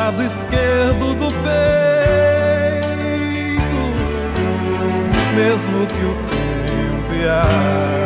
lado esquerdo do peito, mesmo que o tempo e a